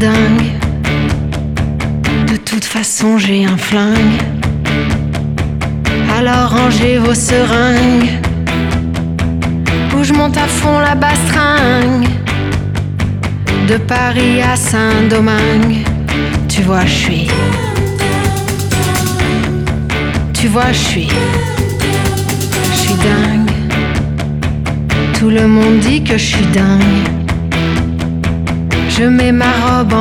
dingue. De toute façon j'ai un flingue. Alors rangez vos seringues, où je monte à fond la bastringue. De Paris à Saint-Domingue. Tu vois je suis. Tu vois je suis dingue. Tout le monde dit que je suis dingue. Je mets ma robe en